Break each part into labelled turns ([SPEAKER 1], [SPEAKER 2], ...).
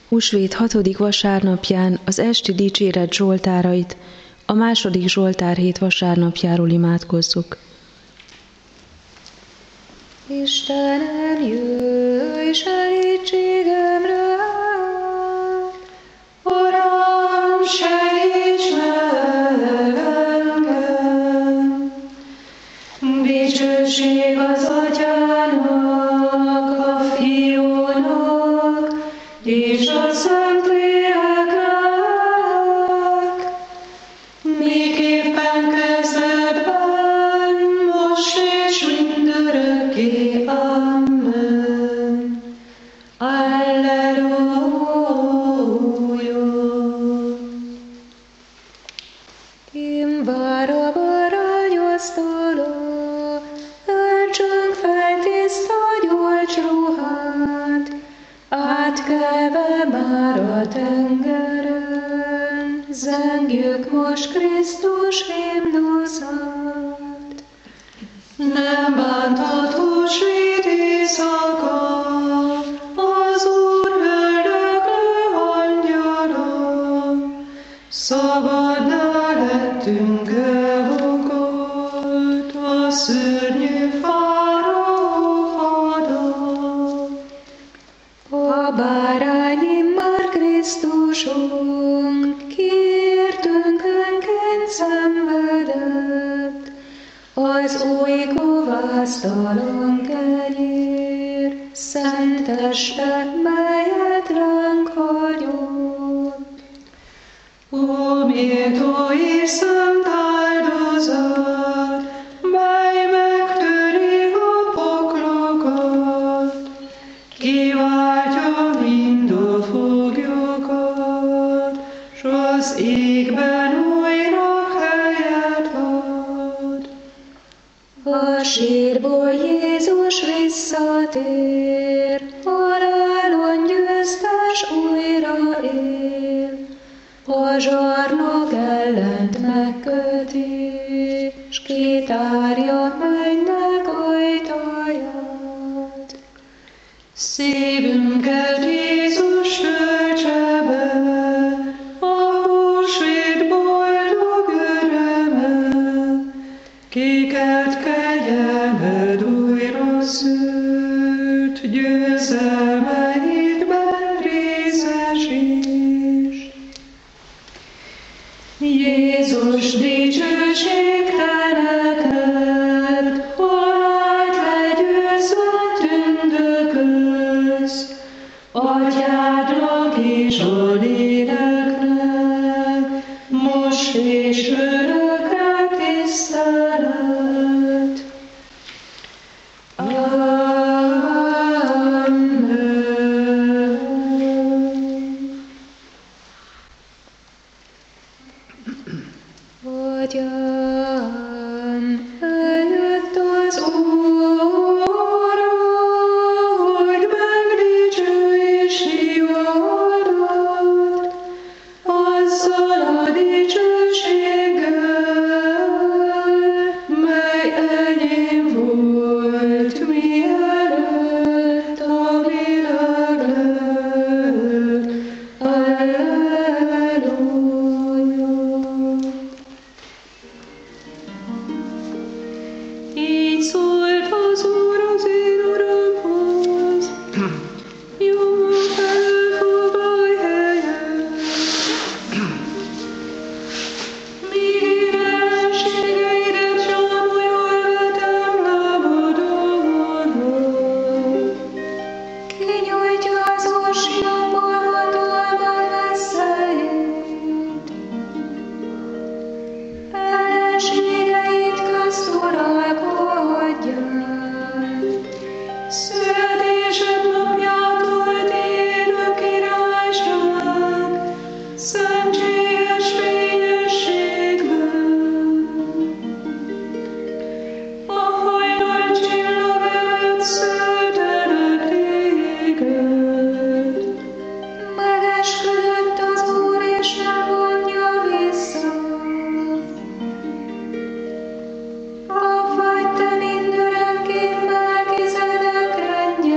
[SPEAKER 1] Húsvét 6. vasárnapján az esti dicséret zsoltárait, a 2. Zsoltárhét vasárnapjáról imádkozzuk.
[SPEAKER 2] Istenem, jöjj segítségemre! Uram, segíts meg engem! Dicsőség az Atyának, a Fiúnak, és a Szentléleknek, miképpen kezdetben, most és mindörökké. Amen. Alleluja. Kim vár a varányasztala, öltsünk fel tiszta gyolcs ruhát, átkelve már a tengeren, zengjük most Krisztus himnuszát. Nem bántott húsvét éjszaka, az Úr öldöklő angyala, szabaddá lettünk elfogott a szörnyű fáraó hada. A bárány már Krisztusunk, kiértünkenként szenvedett, az új kovásztalan kenyér, szent teste, melyet ránk hagyott. Ó, méltó és szent áldozat, mely megtöri a poklokat, kiváltja mind a foglyokat, s az égben újra helyet ad. A sírból Jézus visszatér, halálon győztes újra él. A zsarnok ellent megköti, s kitárja mennynek ajtaját. Szívünket Jézus töltse be, a húsvét boldog öröme, kiket kegyelmed újra szült, győzelmeidben részesíts. Jézus, dicsőség te neked, halált legyőzve tündökölsz, Atyádnak és a Léleknek, most és örökre tisztelet. Atyám, eljött az óra, hogy megdicsőíts hívadat, azzal a dicsőséggel, mely enyém volt, mielőtt a világ lett. Alleluja. Így szólt az Úr az én Uramhoz, jól felfoglalj helyet, míg ellenségeidet zsámolyoltam lábadon. Kinyújtja az orsiamból hatalmat veszélyt, ellenségeit közt uralkodjál. Születésed napjától élő királyság, szentséges fényességben. A hajnal csillag előtt szőtelek téged. Megesküdött az Úr, és nem vonja vissza. Pap vagy te mindörökké Melchizedek rendje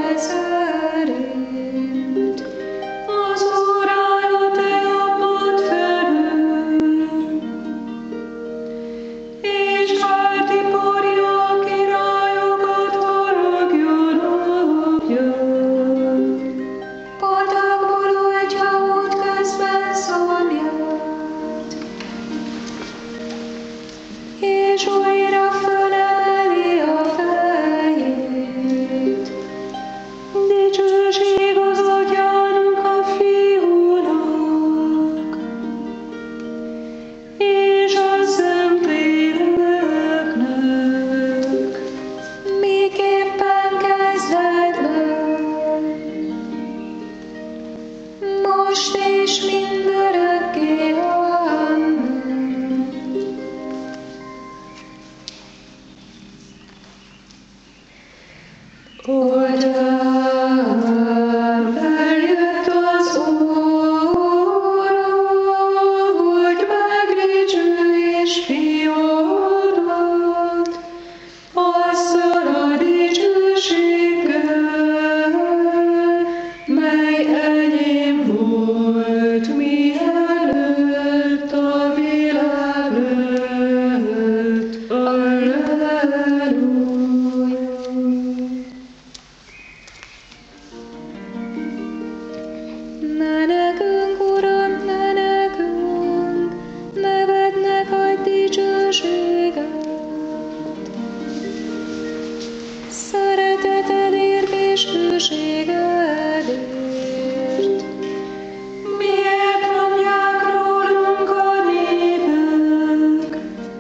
[SPEAKER 2] dicsőségedért. Miért mondják rólunk a népek?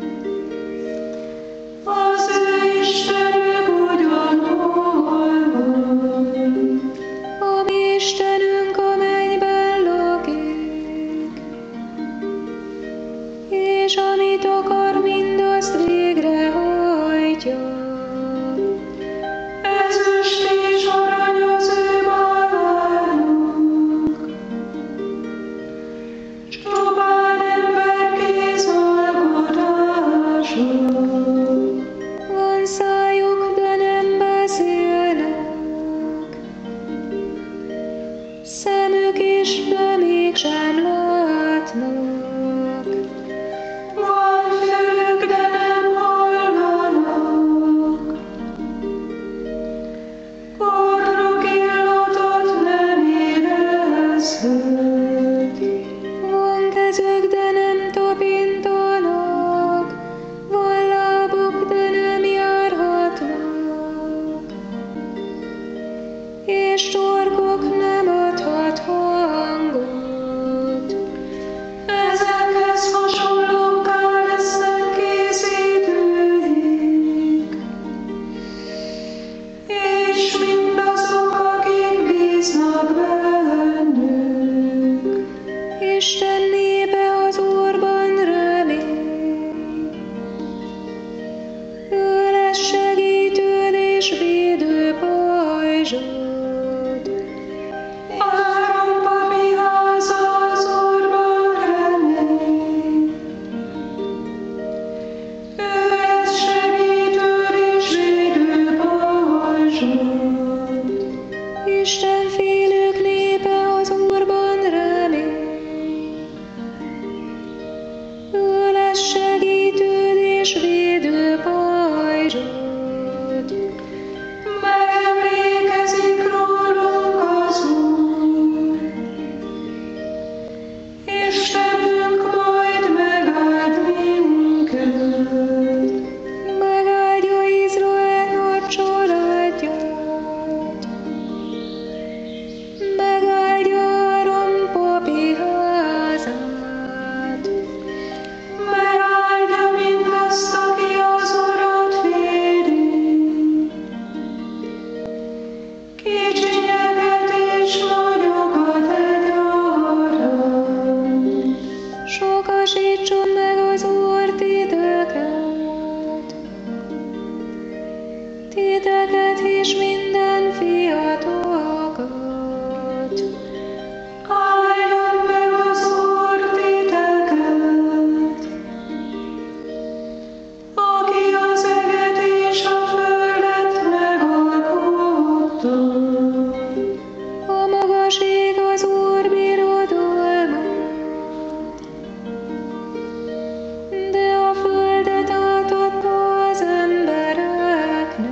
[SPEAKER 2] Az ő Istenük ugyanhol van.
[SPEAKER 1] A mi Istenünk a mennyben lakik, és amit akar, mindazt végrehajtja.
[SPEAKER 2] Ezüst és arany az ő bálványuk, s csupán ember kézalkotása.
[SPEAKER 1] Van szájuk, de nem beszélnek, szemük is, de mégsem látnak.
[SPEAKER 2] Van fülük, de nem hallanak, orruk illatot nem érezhet.
[SPEAKER 1] Van kezük, de nem tapintanak, van lábuk, de nem járhatnak, és torkuk nem adhat hangot.
[SPEAKER 2] Ezekhez hasonlókká lesznek készítőik, és mindazok, akik bíznak bennük.
[SPEAKER 1] Isten népe az Úrban remény, ő lesz segítőd és védő pajzsod.
[SPEAKER 2] Áron papi háza az Úrban remény, ő lesz segítőd és védő pajzsod.
[SPEAKER 1] Isten félők népe az Úrban remény, ő lesz segítőd és védő pajzsod.
[SPEAKER 2] Megemlékezik rólunk az Úr, Istenünk majd megáld minket.
[SPEAKER 1] Megáldja Izrael nagy családját, megáldja Áron papi házát,
[SPEAKER 2] Megáldja mindazt, aki az Urat védi. Kicsinyeket és nagyokat egyaránt.
[SPEAKER 1] sokasítson meg az Úr titeket és minden fiatalokat.
[SPEAKER 2] Áldjon meg az Úr titeket, aki az eget és a földet megalkotta.
[SPEAKER 1] A magas ég az Úr birodalma, de a földet átadta az embereknek.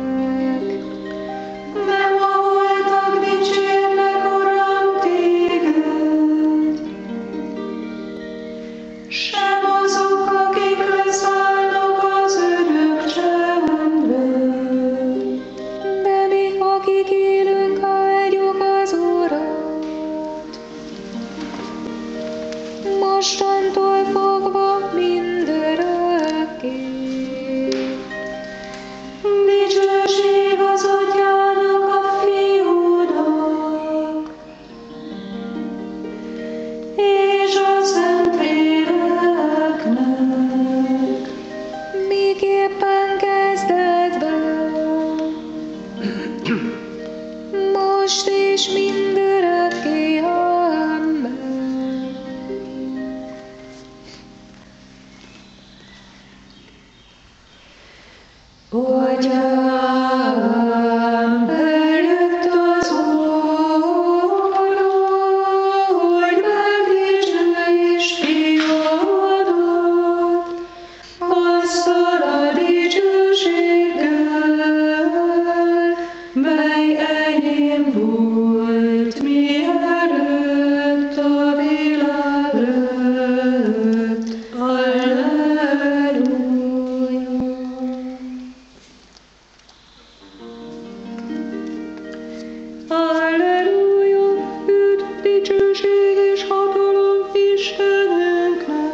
[SPEAKER 2] Nem a holtak dicsérnek, Uram, téged, sem azok, akik leszállnak az örök csendbe.
[SPEAKER 1] De mi, akik élünk, áldjuk az Urat. Mostantól fogva mindörökké.
[SPEAKER 2] Dicsőség az Atyának, a Fiúnak, és a Szentléleknek.
[SPEAKER 1] Miképpen kezdetben, most és mindörökké. Amen.
[SPEAKER 2] Atyám, eljött az óra, hogy megdicsőítsd fiadat, azzal a dicsőséggel, mely enyém volt Alleluja, üdv, dicsőség és hatalom Istenünknek.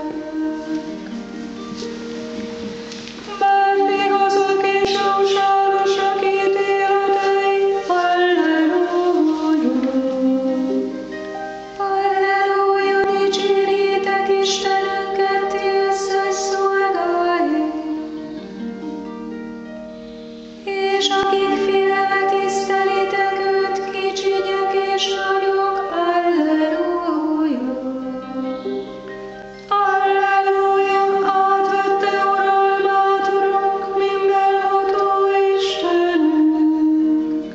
[SPEAKER 2] Mert igazak és jóságosak ítéletei. Alleluja. Alleluja, dicsérjétek Istenünket, ti összes szolgái. És akik félve tisztelitek őt, kicsinyek és nagyok. Alleluja. Alleluja, átvette uralmát, Urunk, mindenható Istenünk.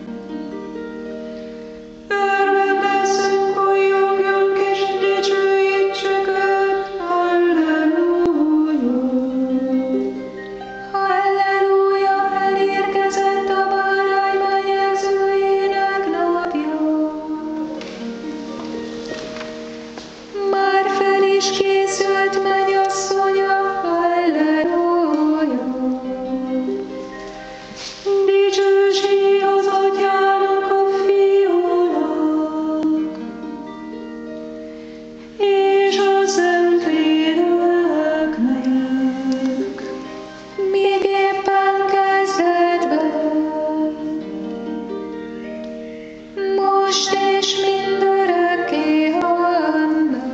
[SPEAKER 2] Örvendezzünk, újjongjunk és dicsőítsük őt. Alleluja. Halleluja, elérkezett a bárány menyegzőjének napja. Már fel is készült mennyasszonya. Halleluja. Dicsőség az Atyának, a Fiúnak, és a Szentléleknek, míg éppen kezdetben, most és mindörökké. Amen.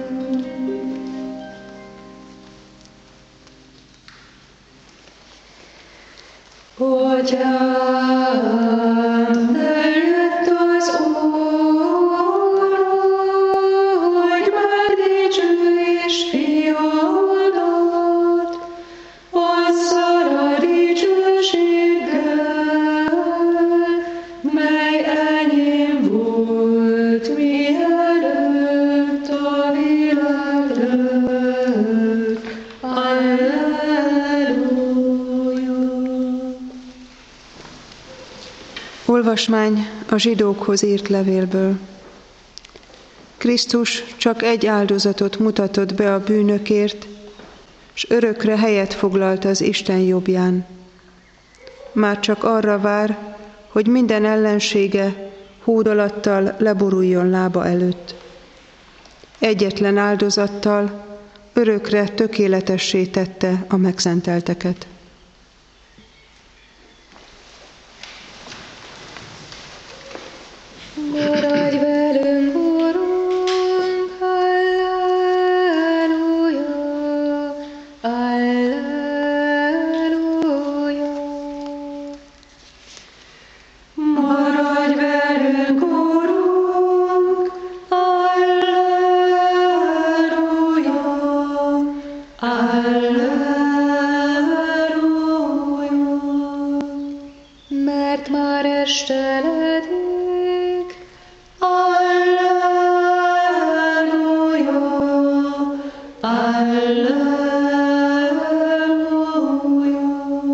[SPEAKER 2] Atyám, eljött az óra, hogy megdicsőítsd Fiadat, azzal a dicsőséggel, mely enyém volt, mielőtt a világ lett. Alleluja.
[SPEAKER 3] Olvasmány a zsidókhoz írt levélből. Krisztus csak egy áldozatot mutatott be a bűnökért, s örökre helyet foglalt az Isten jobbján. Már csak arra vár, hogy minden ellensége hódolattal leboruljon lába előtt. Egyetlen áldozattal örökre tökéletessé tette a megszentelteket.
[SPEAKER 2] Maradj velünk, Urunk, halleluja, halleluja. Maradj velünk, Urunk, halleluja, halleluja. Mert már esteledik. Alleluja, alleluja.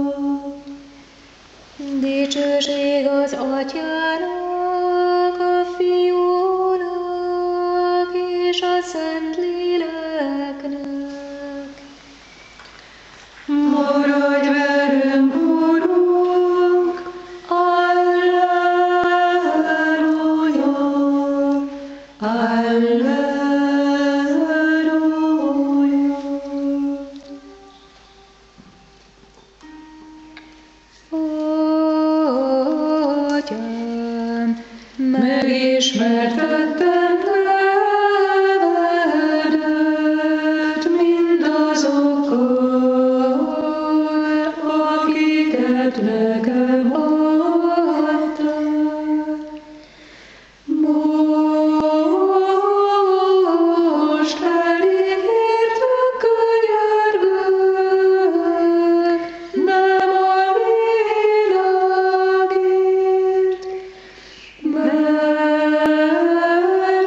[SPEAKER 2] Dicsőség az Atyának, a Fiúnak és a Szentléleknek. Maradj velünk, Urunk, alleluja, alleluja. Atyám, megismertettem nevedet mindazokkal, akiket nekem adtál. Most elég értve könyörgök, nem a világért, mert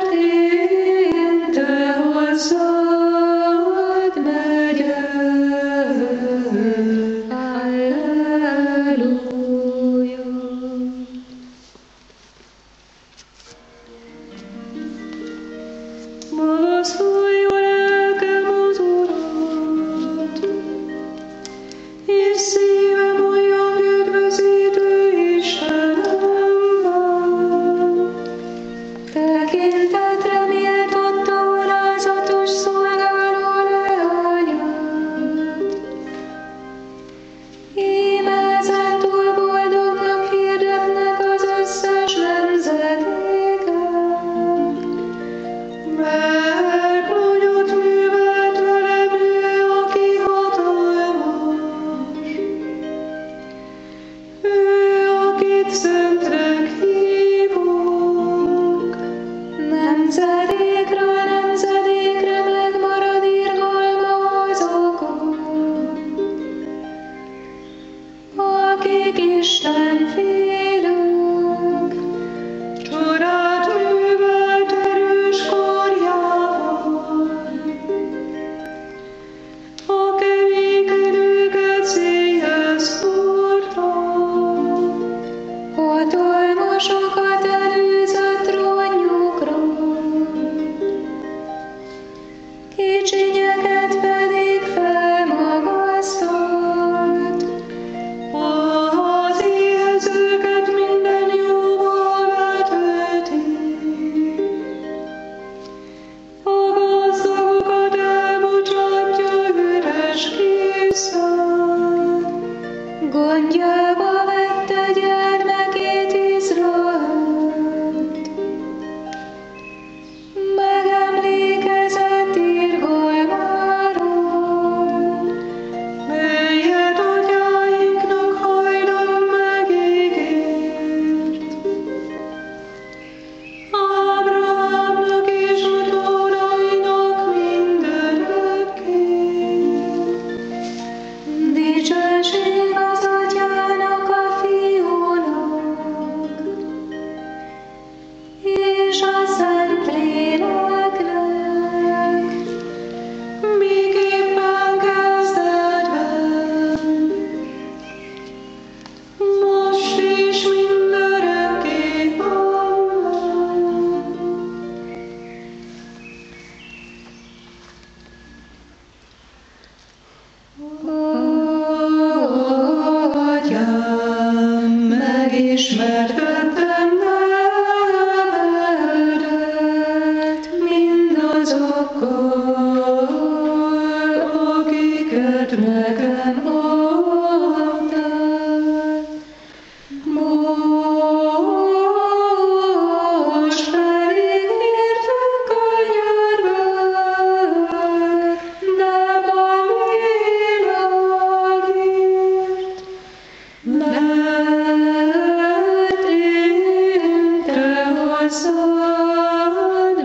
[SPEAKER 2] hozzád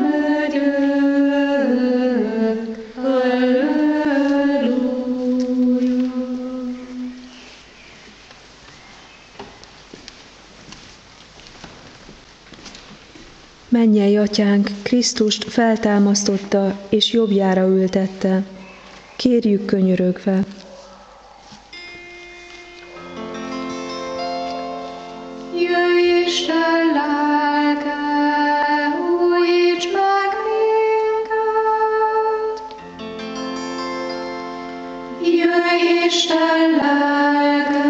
[SPEAKER 2] megyek, halleluja.
[SPEAKER 1] Mennyei Atyánk Krisztust feltámasztotta és jobbjára ültette. Kérjük könyörögve.
[SPEAKER 2] Jöjj Isten lelke, újíts meg minket! Jöjj Isten lelke,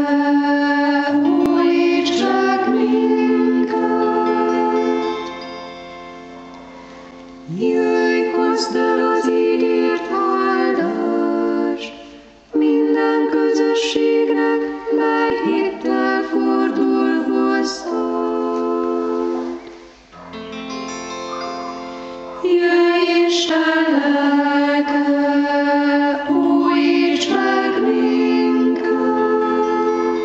[SPEAKER 2] újíts meg minket! Jöjj, hozd el az ígért áldást, minden közösségnek, mely hittel fordul hozzád. Jöjj Isten lelke, újíts meg minket!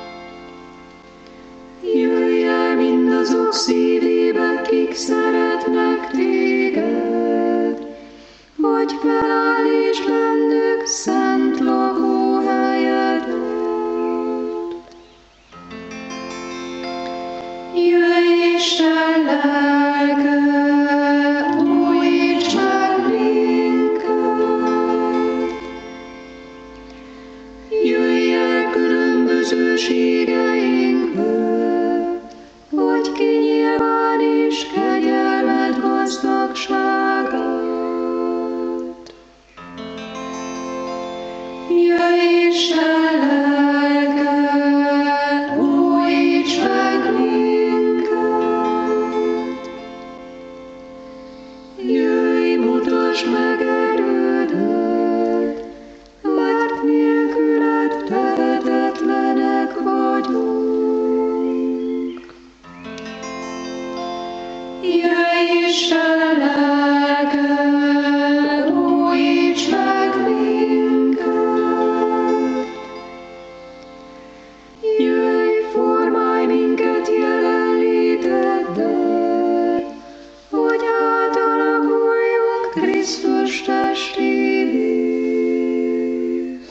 [SPEAKER 2] Jöjj el mindazok szívébe, kik szeretnek téged, hogy feláll és bennük szent lakóhelyedet. Jöjj Isten lelke, újíts meg minket! Jöjj el különbözőségeinkből, hogy kinyilváníts kegyelmed gazdagságát. Jöjj Isten lelke, újíts meg minket! Jöjj, mutasd meg erődet, mert nélküled tehetetlenek vagyunk. Jöjj Isten lelke, újíts meg minket! Jöjj, formálj minket jelenléteddel, hogy átalakuljunk Krisztus testévé.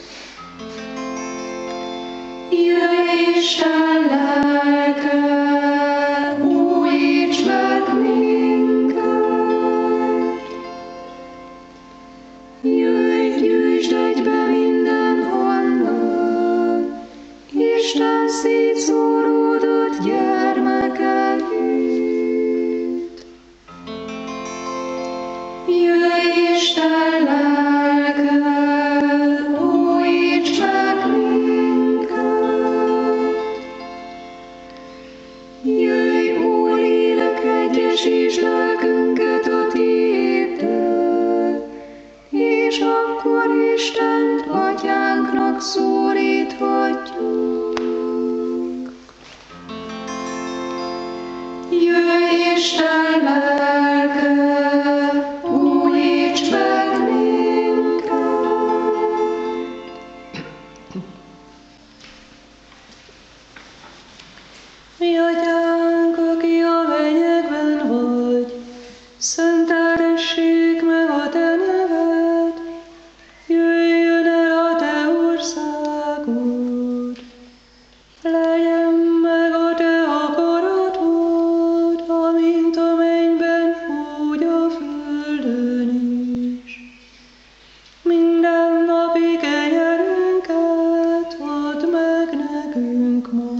[SPEAKER 2] Jöjj Isten lelke, újíts meg minket! Jöjj, gyűjtsd egybe mindenhonnan Isten szétszóródott gyermekeit. Jöjj Isten lelke, újíts meg minket! Jöjj, Úr, lélek, egyesítsd lelkünket a tiéddel, és akkor Istent Atyánknak szólíthatjuk. Jöjj Isten lelke, újíts meg minket! Mi Atyánk, aki a mennyekben vagy, szenteltessék meg a te neved, jöjjön el a te országod, legyen meg a te akaratod, amint a mennyben, úgy a földön is. Minden napi kenyerünket add meg nekünk ma,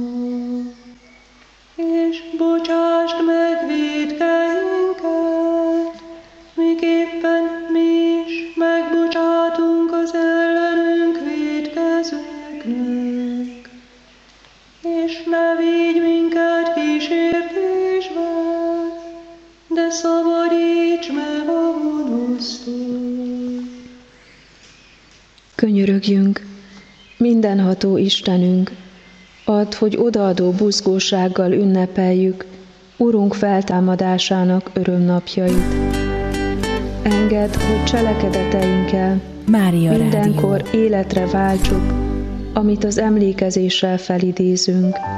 [SPEAKER 2] és bocsásd meg vétkeinket, miképpen mi is megbocsátunk az ellenünk vétkezőknek. És ne vigy minket kísértésbe, de szabadíts meg a gonosztól.
[SPEAKER 1] Könyörögjünk, mindenható Istenünk, add, hogy odaadó buzgósággal ünnepeljük Urunk feltámadásának örömnapjait. Engedd, hogy cselekedeteinkkel
[SPEAKER 4] Mária
[SPEAKER 1] mindenkor
[SPEAKER 4] Rádió.
[SPEAKER 1] életre váltsuk, amit az emlékezéssel felidézünk.